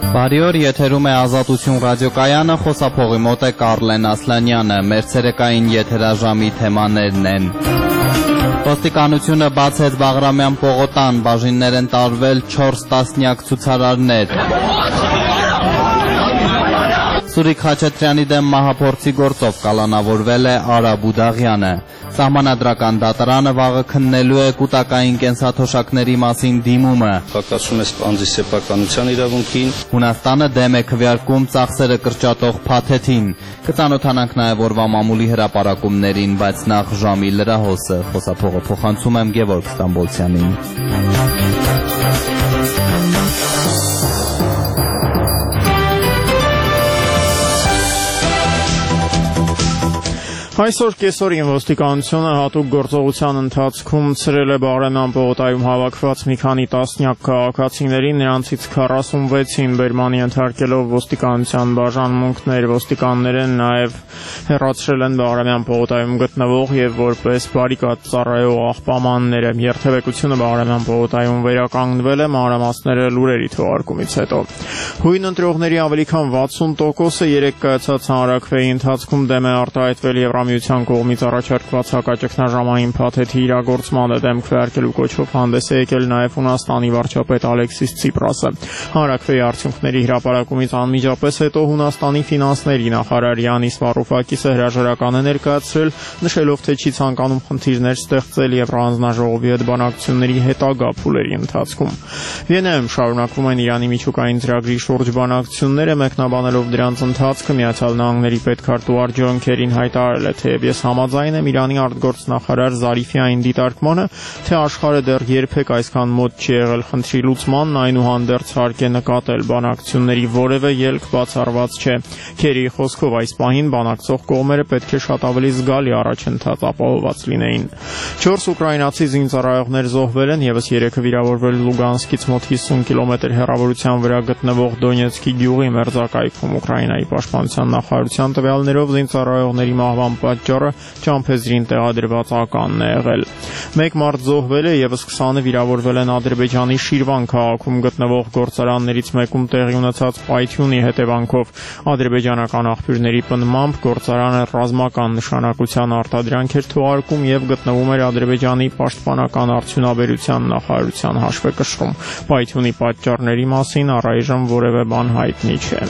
Բարի օր, եթերում է Ազատություն ռադիոկայանը, խոսափողի մոտ է Կարլեն Ասլանյանը, մեր ցերեկային եթերաժամի թեմաներն են։ Ոստիկանությունը բացեց Բաղրամյան պողոտան, բաժիններ են տարվել 4 տասնյակ ցուցարարներ։ Սուրիկ Խաչատրյանի դեմ մահափորձի գործով կալանավորվել է Արա Բուդաղյանը։ Սահմանադրական դատարանը վաղը քննելու է կուտակային կենսաթոշակների մասին դիմումը։ Պակասում է անձի սեփականության իրավունքին։ Հունաստանը դեմ է քվեարկում ծախսերը կրճատող փաթեթին։ Կծանոթանանք նաև օրվա մամուլի հրապարակումներին, բայց նախ ժամի լրահոսը։ Խոսափողը փոխանցում եմ Գևորգ Ստամբոլցյանին։ Այսօր կեսօրին ոստիկանությունը հատուկ գործողության ընթացքում ցրել է Բաղրամյան պողոտայում հավաքված մի քանի տասնյակ քաղաքացիներին, նրանցից 46-ին բերմանի ենթարկելով ոստիկանության բաժանմունքներ, ոստիկանները նաև հեռացրել են Բաղրամյան պողոտայում գտնվող եւ որպես բարիկադ ծառայող աղբամանները։ Երթևեկությունը Բաղրամյան պողոտայում վերականգնվել է մանրամասները լուրերի թողարկումից հետո։ Հույն ընտրողների ավելի քան 60%-ը երեք կայացած հանրաքվեի ընթացքում դեմ է արտահայտվել Եվրամիության կողմից առաջարկված հակաճգնաժամային փաթեթի իրագործմանը դեմ քվեարկելու կոչով հանդես է եկել նաև Հունաստանի վարչապետ Ալեքսիս Ցիպրասը։ Հանրաքվեի արդյունքների հրապարակումից անմիջապես հետո Հունաստանի ֆինանսների նախարար Յանիս Վարուֆակիսը հրաժարական է ներկայացրել, նշելով, թե չի ցանկանում խնդիրներ ստեղծել Եվրահանձնաժողովի հետ բանակցությունների հետագա փուլերի ընթացքում։ Վիեննայում շարունակվում են Իրանի միջուկային ծրագրի շուրջ բանակցությունները, մեկնաբանելով դրանց ընթացքը Միացյալ Նահանգների պետքարտուղար Ջոն Քերին հայտարարել է, թեև ես համաձայն եմ Իրանի արտգործնախարար Զարիֆի այն դիտարկմանը, թե աշխարհը դեռ երբեք այսքան մոտ չի եղել խնդրի լուծմանն, այնուհանդերձ հարկ է նկատել բանակցությունների որևէ ելք բացառված չէ։ Քերիի խոսքով այս պահին բանակցող կողմերը պետք է շատ ավելի զգալի առաջընթաց ապահովված լինեին։ 4 ուկրաինացի զինծառայողներ զոհվել են, եւս 3-ը վիրավորվել Լուգանսկից մոտ 50 կիլոմետր հեռավորության վրա գտնվող Դոնեցկի գյուղի մերձակայքում։ Ուկրաինայի պաշտպանության նախարարության տվյալներով զինծառայողների մահվան պատճառը ճամփեզրին տեղադրված ականն է եղել։ 1 մարդ զոհվել է, եւս 20-ը վիրավորվել են Ադրբեջանի Շիրվան քաղաքում գտնվող գործարաններից մեկում տեղի ունեցած պայթյունի հետևանքով։ Ադրբեջանական աղբյուրների պնդմամբ գործարանը ռազմական նշանակության արտադրանք էր թողարկում եւ գտնվում էր Ադրբեջանի պաշտպանական արդյունաբերության նախարարության հաշվեկշռում։ Պայթյունի պատճառների մասին առայժմ որևէ բան հայտնի չէ։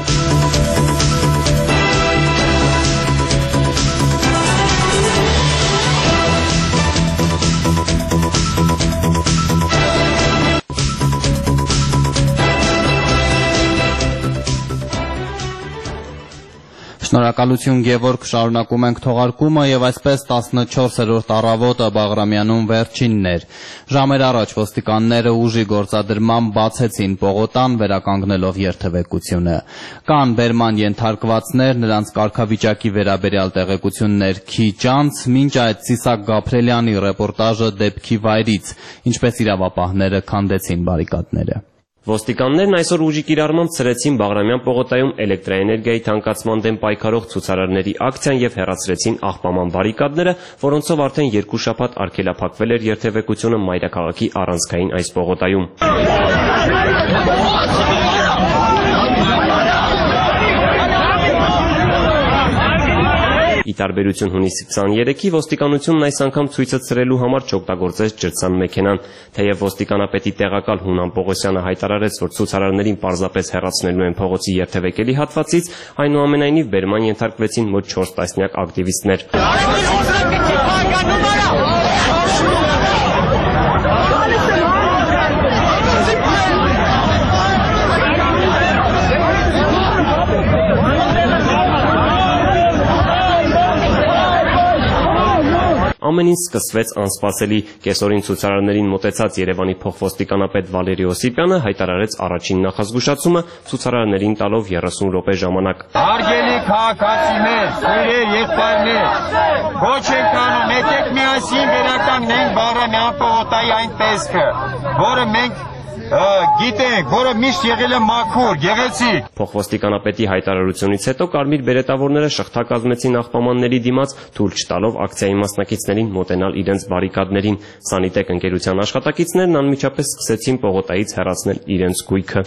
Շնորհակալություն Գևորգ, շարունակում ենք թողարկումը եւ այսպես 14-րդ առավոտը Բաղրամյանում վերջինն էր։ Ժամեր առաջ ոստիկանները ուժի գործադրմամբ բացեցին պողոտան, վերականգնելով երթևեկությունը։ Կան բերման ենթարկվածներ, նրանց կարգավիճակի վերաբերյալ տեղեկություններ քիչ անց, մինչ այդ Ծիսակ Գաբրելյանի ռեպորտաժը դեպքի վայրից, ինչպես իրավապահները քանդեցին բարիկադները։ Ոստիկաններն այսօր ուժի կիրառմամբ ցրեցին Բաղրամյան պողոտայում էլեկտրաէներգիայի թանկացման դեմ պայքարող ցուցարարների ակցիան եւ հեռացրեցին աղբաման բարիկադները, որոնցով արդեն 2 շաբաթ արգելափակվել էր երթևեկությունը մայրաքաղաքի առանցքային այս պողոտայում։ Ի տարբերություն հունիսի 23-ի ոստիկանությունն այս անգամ ցույցը ցրելու համար չօգտագործեց ջրցան մեքենան, թեև ոստիկանապետի տեղակալ Հունան Պողոսյանը հայտարարեց, որ ցուցարարներին պարզապես հեռացնելու են փողոցի երթևեկելի հատվածից, այնուամենայնիվ բերման ենթարկվեցին մոտ 4 տասնյակ ակտիվիստներ։ Ամեն ինչ սկսվեց անսպասելի։ Կեսօրին ցուցարարներին մոտեցած Երևանի փոխոստիկանապետ Վալերի Օսիպյանը հայտարարեց առաջին նախազգուշացումը, ցուցարարներին տալով 30 րոպե ժամանակ։ Հարգելի քաղաքացիներ, սիրեր եղբայրներ, ոչ ենք անում, եկեք միասին վերականգնենք Բաղրամյան պողոտայի այն տեսքը, որը մենք գիտենք, որը միշտ եղել է մաքուր, գեղեցիկ։ Փոխոստիկանապետի հայտարարությունից հետո կարմիր բերետավորները շղթա կազմեցին աղբամանների դիմաց, թույլ չտալով ակցիայի մասնակիցներին մոտենալ իրենց բարիկադներին։ Սանիտեկ ընկերության աշխատակիցներն անմիջապես սկսեցին պողոտայից հեռացնել իրենց գույքը։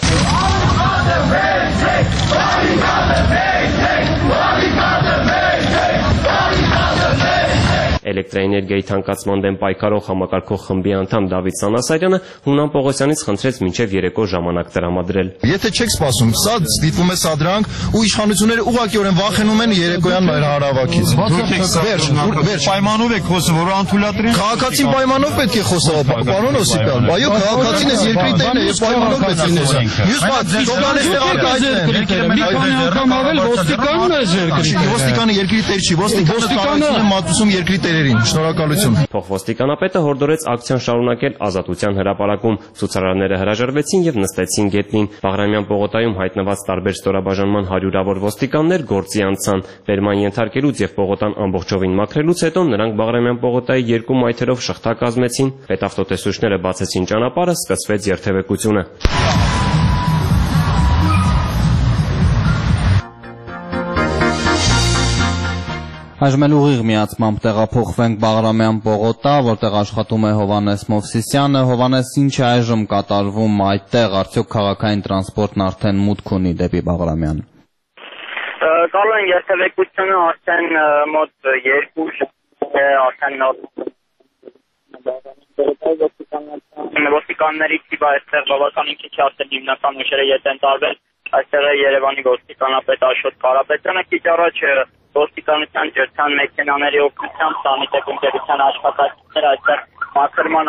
Էլեկտրաէներգիայի թանկացման դեմ պայքարող համակարգող խմբի անդամ Դավիթ Սանասարյանը Հունան Պողոսյանից խնդրեց մինչև երեկո ժամանակ տրամադրել։ Եթե չեք սպասում, սա դիտվում է սադրանք ու իշխանությունները ուղղակիորեն վախենում են երեկոյան հարավակից։ Վերջ, Պայմանով եք խոսում, որ անթույլատրեն։ Քաղաքացին պայմանով պետք է խոսա, պարոն Օսիպյան։ Այո, քաղաքացին էս երկրի տերն է, եւ պայմանով պետք է լինի։ Մյուս բան, ժողովրդանիշները արտահայտեն։ Մի քանի անգամ ավել ոստիկանն է երկրի։ Ոստիկանը երկրի տեր չի, ոստիկանը մատուցում երկրի տերերին։ Շնորհակալություն։ Փոխոստիկանապետը հորդորեց ակցիան շարունակել Ազատության հրապարակում։ Ցուցարարները հրաժարվեցին եւ նստեցին գետնին։ Բաղրամյան պողոտայում հայտնված տարբեր ստորաբաժանման հարյուրավոր ոստիկաններ գործի անցան։ Վերման ենթարկելուց եւ պողոտան ամբողջովին մաքրելուց հետո նրանք Բաղրամյան պողոտայի երկու մայթերով շղթա կազմեցին։ Պետավտոտեսուչները բացեցին ճանապարհը, սկսվեց երթևեկությունը։ Այժմ էլ ուղիղ միացմամբ տեղափոխվենք Բաղրամյան պողոտա, որտեղ աշխատում է Հովհաննես Մովսիսյանը։ Հովհաննես, ինչ է այժմ կատարվում այդտեղ, արդյոք քաղաքային տրանսպորտն արդեն մուտք ունի դեպի Բաղրամյան։ Կարոն երթևեկությունը արդեն մոտ 2 ժամ է, արդեն ոստիկանների թիվը այստեղ բավականին քիչ է, արդեն հիմնական ուժերը ետ են տարվել։ Այստեղ է Երևանի ոստիկանապետ Աշոտ Կարապետյանը, քիչ առաջ ոստիկանության ջրցան մեքենաների օգնությամբ Սանիտեկ ընկերության աշխատակիցներ այստեղ մաքրման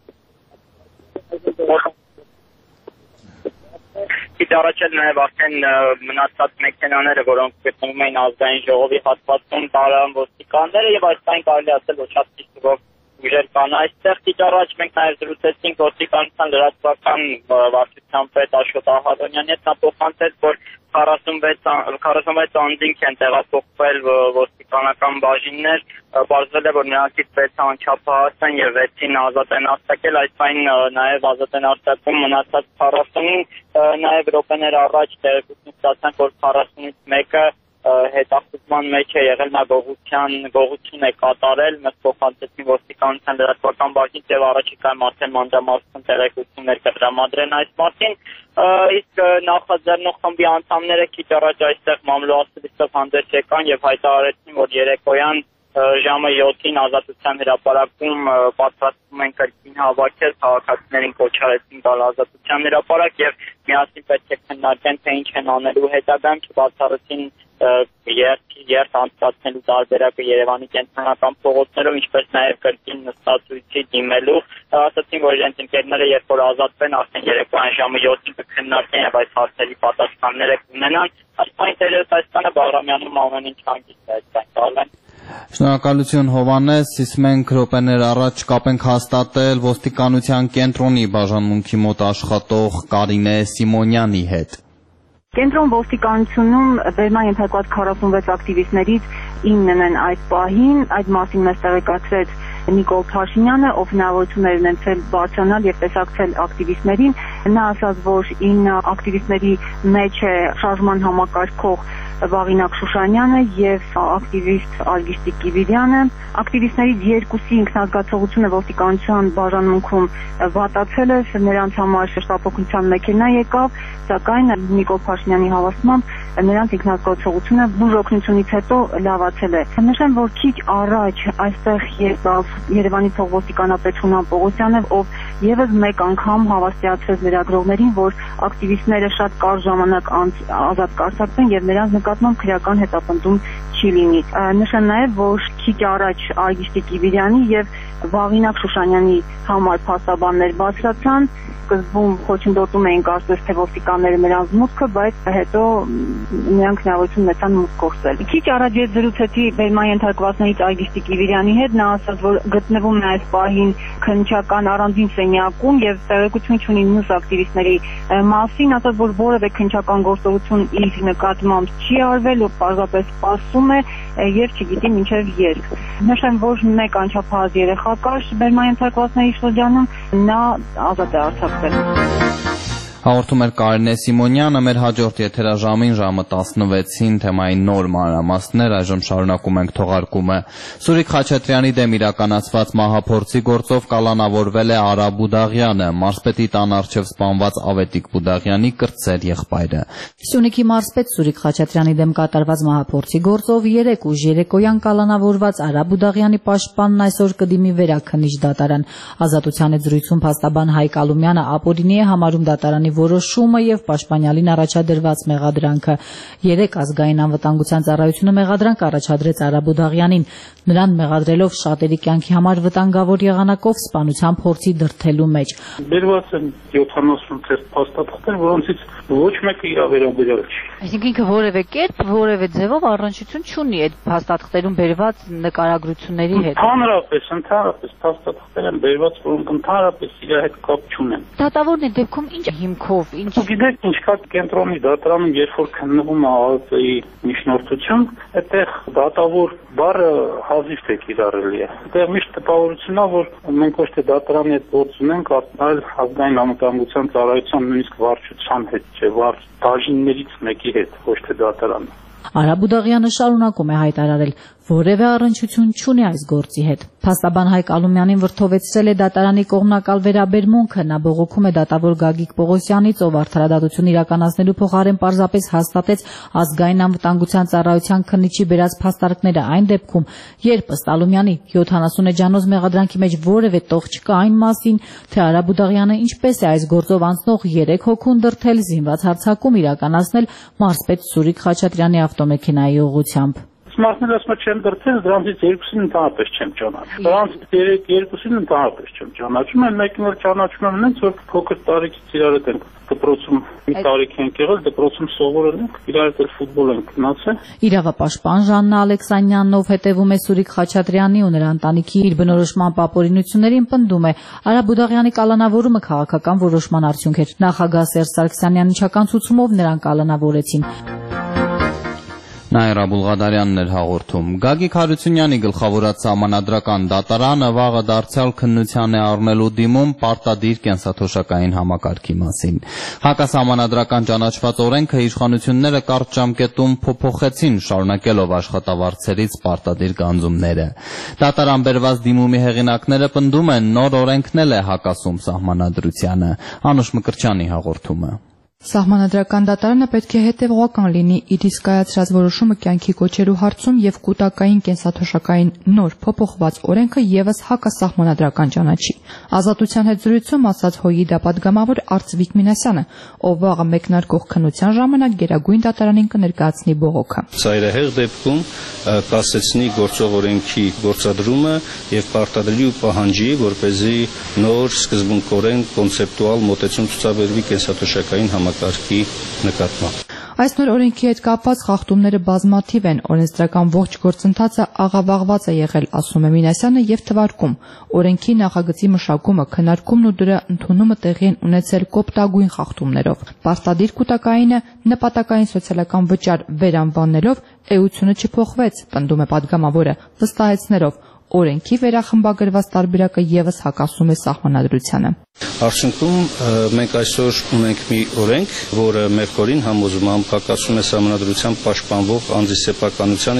Քիչ առաջ էլ նաև արդեն մնացած մեքենաները, որոնք գտնվում էին ազգային ժողովի հատվածում, տարան ոստիկանները եւ այսքան կարելի ասել ոչ շատ քիչ թվով ուժեր կան այստեղ։ Քիչ առաջ մենք նաև զրուցեցինք ոստիկանության լրատվական վարչության պետ Աշոտ Ահարոնյանի հետ, նա փոխանցեց, որ 46 անձինք են տեղափոխվել ոստիկանական բաժիններ, պարզվել է, որ նրանցից 6-ը անչափահաս են եւ 6-ին ազատ են արձակել, այսպես նաև ազատ են արձակում մնացած 40-ին, նաև րոպեներ առաջ տեղեկություն ստացանք, որ 40-ից մեկը հետախուզման մեջ է եղել, նա գողություն է կատարել, մենք փոխանցեցին ոստիկանության լրատվական բաժնից եւ առաջիկայում արդեն մանրամասն տեղեկություններ կտրամադրեն այս մասին, իսկ նախաձեռնող խմբի անդամները քիչ առաջ այստեղ մամլոասուլիսով հանդես եկան եւ հայտարարեցին, որ երեկոյան ժամը 7-ին Ազատության հրապարակում պատրաստվում են կրկին հավաքել, քաղաքացիներին կոչ արեցին գալ Ազատության հրապարակ եւ միասին պետք է քննարկեն, թե ինչ են անելու հետագայում, չբացառեցին երթ անցկացնելու տարբերակը Երևանի կենտրոնական փողոցներով, ինչպես նաև կրկին նստածույցի դիմելու, ասացին, որ իրենց ընկերները երբ որ ազատվեն, արդեն երեկոյան ժամը 7-ին կքննարկեն եւ այս հարցերի պատասխանները կունենան։ Այսպես Հայաստանը Բաղրամյանում ամեն ինչ հանգիստ է, այսպես կալեն։ Շնորհակալություն Հովհաննես, իսկ մենք րոպեներ առաջ կապ ենք հաստատել ոստիկանության կենտրոնի բաժանմունքի մոտ աշխատող Կարինե Սիմոնյանի հետ։ Կենտրոն ոստիկանությունում վերման ենթարկված 46 ակտիվիստներից 9-ն են այդ պահին, այդ մասին մեզ տեղեկացրեց Նիկոլ Փաշինյանը, ով հնարավորություն էր ունեցել բարձրանալ եւ տեսակցել ակտիվիստներին։ Նա ասաց, որ 9 ակտիվիստների մեջ է շարժման համակարգող Վաղինակ Շուշանյանը եւ ակտիվիստ Արգիշտիկ Կիվիրյանը։ Ակտիվիստներից երկուսի ինքնազգացողությունը ոստիկանության բաժանմունքում վատացել է, նրանց համար շտապօգնության մեքենա եկավ, սակայն Նիկոլ Փաշինյանի հավաստմամբ նրանց ինքնազգացողությունը բուժօգնությունից հետո լավացել է։ Նշեմ, որ քիչ առաջ այստեղ եկավ Երևանի փոխոստիկանապետ Հունան Պողոսյանը, ով եւս մեկ անգամ հավաստիացրեց լրագրողներին, որ ակտիվիստները շատ կարճ ժամանակ անց ազատ կարձակվեն եւ նրանց նկատմամբ քրեական հետապնդում չի լինի։ Նշեմ նաև, որ քիչ առաջ Արգիշտիկ Կիվիրյանի եւ Վաղինակ Շուշանյանի համար փաստաբաններ բացրացան, սկզբում խոչընդոտում էին կարծես թե ոստիկանները նրանց մուտքը, բայց հետո նրանք հնարավորություն ունեցան մուտք գործել։ Քիչ առաջ ես զրուցեցի վերման ենթարկվածներից Արգիշտիկ Կիվիրյանի հետ, նա ասաց, որ գտնվում է այս պահին քննչական առանձին սենյակում եւ տեղեկություն չունի մյուս ակտիվիստների մասին, ասաց, որ որևէ քննչական գործողություն իր նկատմամբ չի արվել, ու պարզապես սպասում է եւ չգիտի մինչեւ երբ։ Նշեմ, որ մեկ անչափահաս երեխա կար բերմանենթարկվածների շրջանում, նա ազատ է արձակվել։ Հաղորդում էր Կարինե Սիմոնյանը, մեր հաջորդ եթերաժամին ժամը 16-ին թեմայի նոր մանրամասներ, այժմ շարունակում ենք թողարկումը։ Սուրիկ Խաչատրյանի դեմ իրականացված մահափորձի գործով կալանավորվել է Արա Բուդաղյանը, մարզպետի տան առջև սպանված Ավետիք Բուդաղյանի կրտսեր եղբայրը։ Սյունիքի մարզպետ Սուրիկ Խաչատրյանի դեմ կատարված մահափորձի գործով 3 ուժ երեկոյան կալանավորված Արա Բուդաղյանի պաշտպանն այսօր կդիմի վերաքննիչ դատարան։ Ազատության զրույցում փաստաբան Հայկ Ալումյանը ապօրինի է համարում դատարանի որոշումը եւ պաշտպանյալին առաջադրված մեղադրանքը։ 3 ազգային անվտանգության ծառայությունը մեղադրանք առաջադրեց Արա Բուդաղյանին, նրան մեղադրելով շատերի կյանքի համար վտանգավոր եղանակով սպանության փորձի դրդելու մեջ։ Բերված են 70 թերթ փաստաթղթեր, որոնցից ոչ մեկը իր վերաբերյալ չի։ Այսինքն ինքը որևէ կերպ, որևէ ձևով առնչություն չունի այդ փաստաթղթերում բերված նկարագրությունների հետ։ Ընդհանրապես փաստաթղթեր են բերված, որոնք ընդհանրապես իր հետ կապ չունեն։ Դատավորն այդ դեպքում ինչ հիմքով, ինչ։ Գիտեք, ինչ կա կենտրոնի դատարանում, երբ որ քննվում է ԱԱԾ-ի միջնորդություն, այդտեղ դատավոր բառը հազիվ թե կիրառելի է։ Այդտեղ միշտ տպավորությունն է, որ մենք ոչ թե դատարանի հետ գործ ունենք, այլ ազգային անվտանգության ծառայության նույնիսկ վարչության հետ, չէ, վարչ բաժիններից մեկի հետ, ոչ թե դատարանի։ Արա Բուդաղյանը շարունակում է հայտարարել, որևէ առնչություն չունի այս գործի հետ։ Փաստաբան Հայկ Ալումյանին վրդովեցրել է դատարանի կողմնակալ վերաբերմունքը, նա բողոքում է դատավոր Գագիկ Պողոսյանից, ով արդարադատություն իրականացնելու փոխարեն պարզապես հաստատեց ազգային անվտանգության ծառայության քննիչի բերած փաստարկները այն դեպքում, երբ ըստ Ալումյանի 70 էջանոց մեղադրանքի մեջ որևէ տող չկա այն մասին, թե Արա Բուդաղյանը ինչպես է այս գործով անցնող 3 հոգուն դրդել զինված հարձակում իրականացնել մարզպետ Սուրիկ Խաչատրյանի ավտոմեքենայի ուղղությամբ։ Մարդները ասում են չեմ դրդել, դրանից երկուսին ընդհանրապես չեմ ճանաչում։ Դրանից երկուսին ընդհանրապես չեմ ճանաչում, այլ մեկին էլ ճանաչում եմ նենց, որ փոքր տարիքից իրար հետ ենք դպրոցում մի տարիք ենք եղել, դպրոցում սովորել ենք, իրար հետ էլ ֆուտբոլ ենք գնացել։ Իրավապաշտպան Ժաննա Ալեքսանյանն, ով հետևում է Սուրիկ Խաչատրյանի ու նրա ընտանիքի իր բնորոշման ապօրինություններին, պնդում է, Արա Բուդաղյանի կալանավորումը քաղաքական որոշման արդյունք էր։ Նախագահ Սերժ Սարգսյանն ինչական ցուցումով նրան կալանավորեցին։ Նաիրա Բուլղադարյանն էր հաղորդում։ Գագիկ Հարությունյանի գլխավորած սահմանադրական դատարանը վաղը դարձյալ քննության է առնելու դիմում պարտադիր կենսաթոշակային համակարգի մասին։ Հակասահմանադրական ճանաչված օրենքը իշխանությունները կարճ ժամկետում փոփոխեցին, շարունակելով աշխատավարձերից պարտադիր գանձումները։ Դատարան բերված դիմումի հեղինակները պնդում են, նոր օրենքն էլ է հակասում սահմանադրությանը։ Անուշ Մկրտչյանի հաղորդումը։ Սահմանադրական դատարանը պետք է հետևողական լինի իր իսկ կայացրած որոշումը կյանքի կոչելու հարցում եւ կൂട്ടակային կենսաթոշակային նոր փոփոխված օրենքը եւս հակասահմանադրական ճանաչի։ Ազատության հետ զրույցում ասաց ՀՕՅԻԴ պատգամավոր Արծվիկ Մինասյանը, ով վաղը մեկնարկող քննության ժամանակ Գերագույն դատարանին կներկայացնի բողոքը։ Ծայրահեղ դեպքում կասեցնի գործող օրենքի գործադրումը եւ պարտադրի ու պահանջի, որպեսզի նոր սկզբունքորեն կոնցեպտուալ մոտեցում ցուցաբերվի կենսաթոշակային համակարգի նկատմամբ։ Այս նոր օրենքի հետ կապված խախտումները բազմաթիվ են, օրենսդրական ողջ գործընթացը աղավաղված է եղել, ասում է Մինասյանը եւ թվարկում։ Օրենքի նախագծի մշակումը, քննարկումն ու դրա ընդունումը տեղի են ունեցել կոպտագույն խախտումներով։ Պարտադիր կൂട്ടակայինը նպատակային սոցիալական վճար վերանվանելով էությունը չփոխվեց, պնդում է պատգամավորը, վստահեցնելով օրենքի վերախմբագրված տարբերակը եւս հակասում է սահմանադրությանը։ Արդյունքում մենք այսօր ունենք մի օրենք, որը մեղքորին համոզմամբ հակասում է սահմանադրությամբ պաշտպանվող անձի սեփականության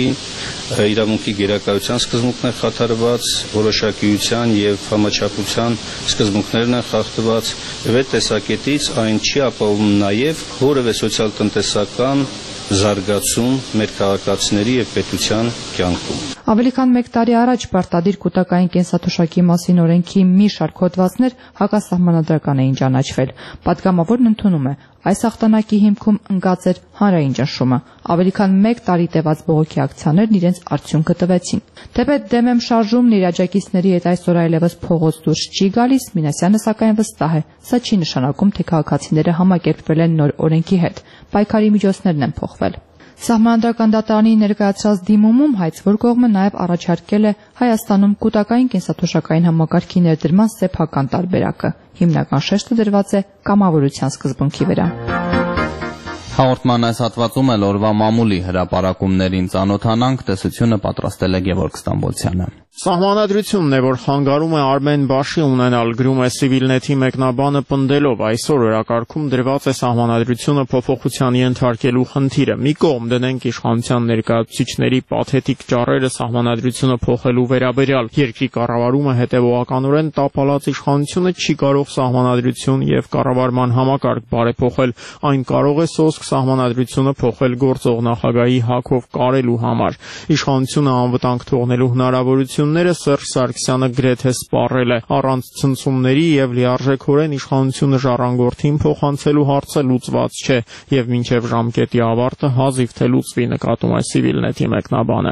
իրավունքի գերակայության սկզբունքներ խաթարված, որոշակիության եւ համաչափության սկզբունքներն են խախտված, եւ այդ տեսակետից այն չի ապահովում նաեւ որևէ սոցիալ-տնտեսական զարգացում մեր քաղաքացիների եւ պետության կյանքում։ Ավելի քան 1 տարի առաջ պարտադիր կൂട്ടակային կենսաթոշակի մասին օրենքի մի շարք հոդվածներ հակասահմանադրական էին ճանաչվել։ Պատգամավորն ընդունում է, այս հաղթանակի հիմքում ընկած էր հանրային ճնշումը։ Ավելի քան 1 տարի տևած բողոքի ակցիաներն իրենց արդյունքը տվեցին։ Թեպետ դեմ եմ շարժումն իր աջակիցների հետ այսօր այլևս փողոց դուրս չի գալիս, Մինասյանը սակայն վստահ է, սա չի նշանակում, թե քաղաքացիները համակերպվել են նոր օրենքի հետ։ Պայքարի միջոցներն են փոխվել։ Սահմանադրական դատարանի ներկայացրած դիմումում հայցվոր կողմը նաև առաջարկել է Հայաստանում կൂട്ടակային կենսաթոշակային համակարգի ներդրման սեփական տարբերակը։ Հիմնական շեշտը դրված է կամավորության սկզբունքի վրա։ Հաղորդման այս հատվածում էլ օրվա մամուլի հրապարակումներին ծանոթանանք, տեսությունը պատրաստել է Գևորգ Ստամբոլցյանը։ Սահմանադրությունն է, որ խանգարում է Արմեն Բաշի ունենալ, գրում է Civilnet-ի մեկնաբանը պնդելով, այսօր օրակարգում դրված է սահմանադրությունը փոփոխության ենթարկելու խնդիրը։ Մի կողմ դնենք իշխանության ներկայացուցիչների պաթետիկ ճառերը սահմանադրությունը փոխելու վերաբերյալ։ Երկրի կառավարումը հետևողականորեն տապալած իշխանությունը չի կարող սահմանադրություն եւ կառավարման համակարգ բարեփոխել, այն կարող է սոսկ սահմանադրությունը փոխել գործող նախագահի հակով կարելու համար։ Իշխանությունը անվտանգ թողնելու հնարավորությունները Սերժ Սարգսյանը գրեթե սպառել է։ Առանց ցնցումների եւ լիարժեքորեն իշխանությունը ժառանգորդին փոխանցելու հարցը լուծված չէ եւ մինչեւ ժամկետի ավարտը հազիվ թե լուծվի, նկատում է Civilnet-ի մեկնաբանը։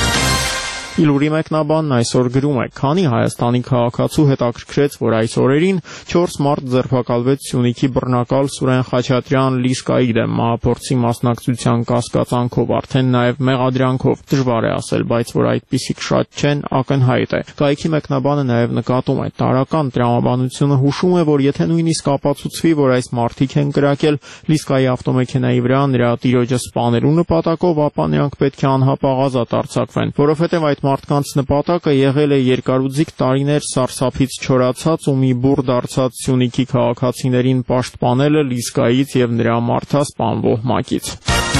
Իլուրի մեկնաբանն այսօր գրում է. քանի Հայաստանի քաղաքացու հետաքրքրեց, որ այս օրերին 4 մարդ ձերբակալվեց Սյունիքի բռնակալ Սուրեն Խաչատրյան Լիսկայի դեմ մահափորձի մասնակցության կասկածանքով, արդեն նաև մեղադրանքով։ Դժվար է ասել, բայց որ այդպիսիք շատ չեն, ակնհայտ է։ Կայքի մեկնաբանը նաև նկատում է. տարական տրամաբանությունը հուշում է, որ եթե նույնիսկ ապացուցվի, որ այս մարդիկ են կրակել Լիսկայի ավտոմեքենայի վրա նրա տիրոջը սպանելու նպատակով, ապա նրանք պետք է անհապաղ ազատ արձակվեն, որովհետև այդ մարդկանց նպատակը եղել է երկարուձիգ տարիներ սարսափից չորացած ու մի բուռ դարձած Սյունիքի քաղաքացիներին պաշտպանելը Լիսկայից եւ նրա մարդասպանվող մակից։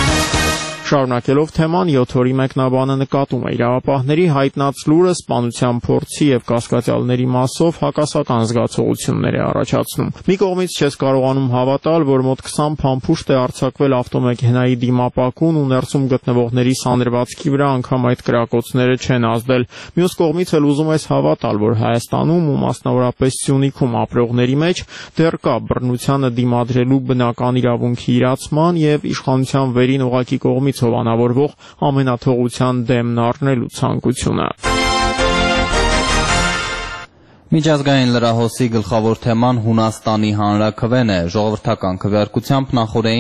Շարունակելով թեման, 7 օրի մեկնաբանը նկատում է իրավապահների հայտնած լուրը սպանության փորձի եւ կասկածյալների մասով հակասական զգացողություններ է առաջացնում։ Մի կողմից չես կարողանում հավատալ, որ մոտ 20 փամփուշտ է արձակվել ավտոմեքենայի դիմապակուն ու ներսում գտնվողների սանրվածքի վրա, անգամ այդ կրակոցները չեն ազդել։ Մյուս կողմից էլ ուզում ես հավատալ, որ Հայաստանում ու մասնավորապես Սյունիքում ապրողների մեջ դեռ կա բռնությանը դիմադրելու բնական իրավունքի իրացման եւ իշխանության վերին ուղղակի կողմից հովանավորվող ամենաթողության դեմն առնելու ցանկությունը։ Միջազգային լրահոսի գլխավոր թեման Հունաստանի հանրաքվեն է։ Ժողովրդական քվեարկությամբ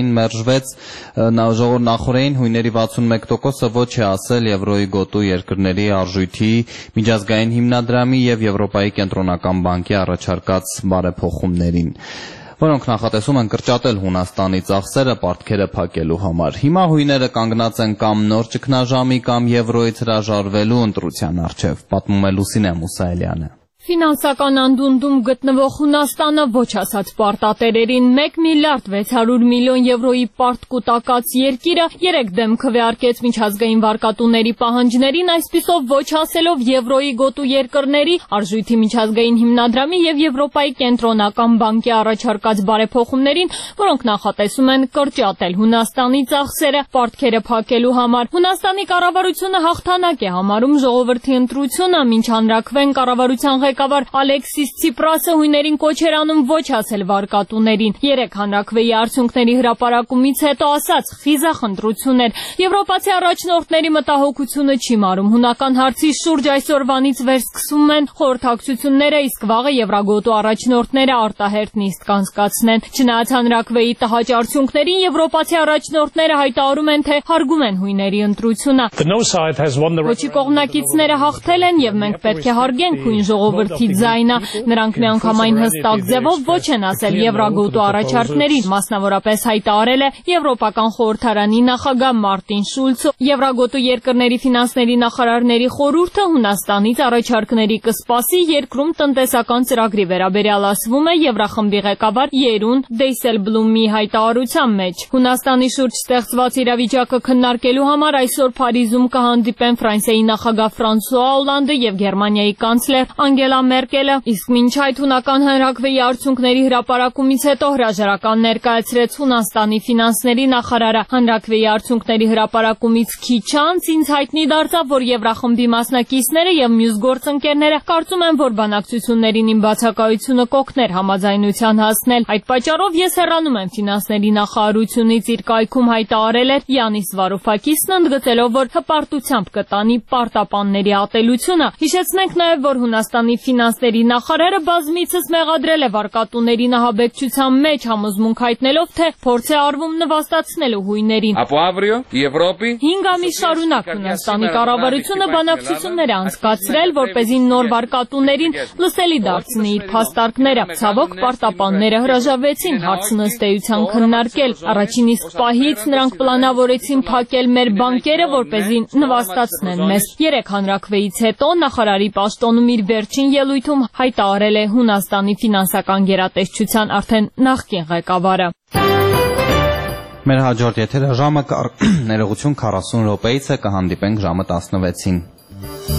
նախորդային հույների 61%-ը ոչ է ասել Եվրոյի գոտու երկրների արժույթի, միջազգային հիմնադրամի եւ Եվրոպայի կենտրոնական բանկի առաջարկած բարեփոխումներին, որոնք նախատեսում են կրճատել Հունաստանի ծախսերը պարտքերը փակելու համար։ Հիմա հույները կանգնած են կամ նոր ճգնաժամի կամ Եվրոյից հրաժարվելու ընտրության առջև, պատմում է Լուսինե Մուսայելյանը։ Ֆինանսական անդունդում գտնվող Հունաստանը ոչ ասած պարտատերերին 1 միլիարդ 600 միլիոն եվրոյի պարտ կուտակած երկիրը 3 դեմ քվեարկեց միջազգային վարկատուների պահանջներին, այսպիսով ոչ ասելով Եվրոյի գոտու երկրների, արժույթի միջազգային հիմնադրամի եւ Եվրոպայի կենտրոնական բանկի առաջարկած բարեփոխումներին, որոնք նախատեսում են կրճատել Հունաստանի ծախսերը պարտքերը փակելու համար։ Հունաստանի կառավարությունը հաղթանակ է համարում ժողովրդի ընտրությունը, մինչ հանրաքվեն կառավարության ղեկավար Ալեքսիս Ցիպրասը հույներին կոչ էր անում ոչ ասել վարկատուներին։ 3 հանրաքվեի արդյունքների հրապարակումից հետո ասաց խիզախ ընտրություն էր։ Եվրոպացի առաջնորդների մտահոգությունը չի մարում։ Հունական հարցի շուրջ այսօրվանից վերսկսում են խորհրդակցությունները, իսկ վաղը Եվրագոտու առաջնորդները արտահերթ նիստ կանցկացնեն։ Չնայած հանրաքվեի տհաճ արդյունքներին, եվրոպացի առաջնորդները հայտարարում են, թե հարգում են հույների ընտրությունը։ Ոչի կողմնակիցները հաղթել են եւ մենք պետք է հարգենք հույն ժողովրդի ձայնը։ Նրանք միանգամայն հստակ ձևով ոչ են ասել Եվրագոտու առաջարկներին, մասնավորապես հայտարարել է Եվրոպական խորհրդարանի նախագահ Մարտին Շուլցը։ Եվրագոտու երկրների ֆինանսների նախարարների խորհուրդը Հունաստանից առաջարկների կսպասի երկրում տնտեսական ծրագրի վերաբերյալ ասվում է Եվրախմբի ղեկավար Երուն Դեյսելբլումի հայտարարության մեջ։ Հունաստանի շուրջ ստեղծված իրավիճակը քննարկելու համար այսօր Փարիզում կհանդիպեն Ֆրանսիայի նախագահ Ֆրանսուଆ Օլանդը եւ Գերմանիայի կանցլեր Անգելա Մերկելը, իսկ մինչ այդ հունական հանրաքվեի արդյունքների հրապարակումից հետո հրաժարական ներկայացրեց Հունաստանի ֆինանսների նախարարը։ Հանրաքվեի արդյունքների հրապարակումից քիչ անց ինձ հայտնի դարձավ, որ Եվրախմբի մասնակիցները եւ մյուս գործընկերները կարծում են, որ բանակցություններին իմ բացակայությունը կօգներ համաձայնության հասնել։ Այդ պատճառով ես հեռանում եմ ֆինանսների նախարարությունից, իր կայքում հայտարարել էր Յանիս Վարուֆակիսն, ընդգծելով, որ հպարտությամբ կտանի պարտապանների ատելությունը։ Հիշեցնենք նաեւ, որ Հունաստանի ֆինանսների նախարարը բազմիցս մեղադրել է վարկատուներին ահաբեկչության մեջ, համոզմունք հայտնելով, թե փորձ է արվում նվաստացնելու հույներին։ 5 ամիս շարունակ Հունաստանի կառավարությունը բանակցություններ է անցկացրել, որպեսզի նոր վարկատուներին լսելի դարձնի իր փաստարկները։ Ցավոք, պարտապանները հրաժարվեցին հարցն ըստ էության քննարկել։ Առաջին իսկ պահից նրանք պլանավորեցին փակել մեր բանկերը, որպեսզի նվաստացնեն մեզ։ 3 հանրաքվեից հետո նախարարի պաշտոնում իր վերջին ելույթում հայտարարել է Հունաստանի ֆինանսական գերատեսչության արդեն նախկին ղեկավարը։ Մեր հաջորդ եթերաժամը ներողություն 40 րոպեից է, կհանդիպենք ժամը 16-ին։